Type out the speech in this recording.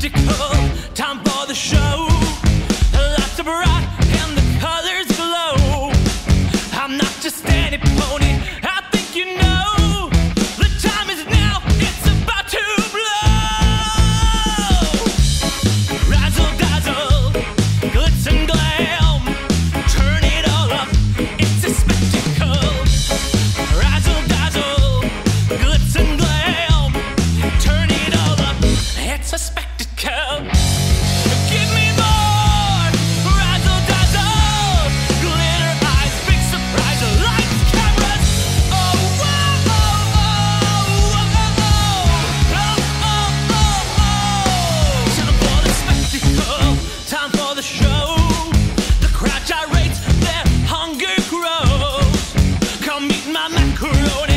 spectacle. Time for the show. The lights are bright and the colors glow. I'm not just any pony. I think you know. The time is now. It's about to blow. Razzle dazzle, glitz and glam. Turn it all up. It's a spectacle. Razzle dazzle, glitz and glam. Turn it all up. It's a spectacle. Give me more. Razzle dazzle, glitter eyes, big surprise, lights, cameras. Oh, whoa, oh, oh, oh, oh, oh, oh, oh. Time for the spectacle. Time for the show. The crowd gyrates, their hunger grows. Come meet my macaroni.